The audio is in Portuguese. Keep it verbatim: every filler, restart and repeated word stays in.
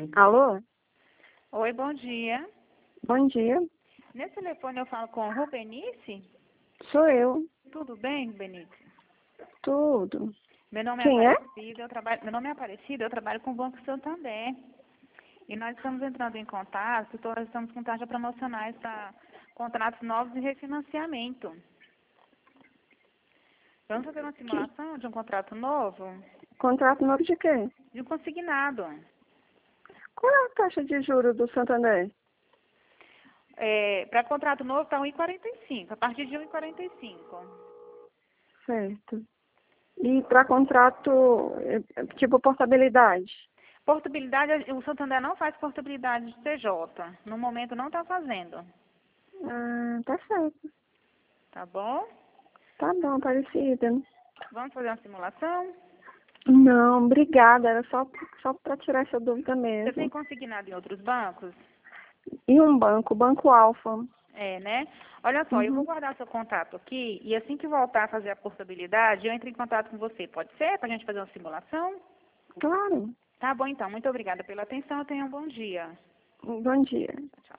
Alô? Oi, bom dia. Bom dia. Nesse telefone eu falo com Rubenice? Sou eu. Tudo bem, Rubenice? Tudo. Meu nome é Quem é? Aparecida, eu trabalho, meu nome é Aparecida, eu trabalho com o Banco Santander. E nós estamos entrando em contato, então nós estamos com taxas promocionais para contratos novos de refinanciamento. Vamos fazer uma Que... simulação de um contrato novo? Contrato novo de quê? De um consignado. Qual é a taxa de juros do Santander? É, para contrato novo está um vírgula quarenta e cinco, a partir de um vírgula quarenta e cinco. Certo. E para contrato, eh, tipo portabilidade? Portabilidade, o Santander não faz portabilidade de T J. No momento não está fazendo. Ah, tá certo. Tá bom? Tá bom, Aparecida. Vamos fazer uma simulação? Não, obrigada. Era só, só para tirar essa dúvida Você tem mesmo. consignado em outros bancos? E um banco, Banco Alfa. É, né? Olha só, eu vou Uhum. guardar seu contato aqui e assim que voltar a fazer a portabilidade, eu entro em contato com você. Pode ser? Para a gente fazer uma simulação? Claro. Tá bom, então. Muito obrigada pela atenção. Tenha um bom dia. Bom dia. Tchau.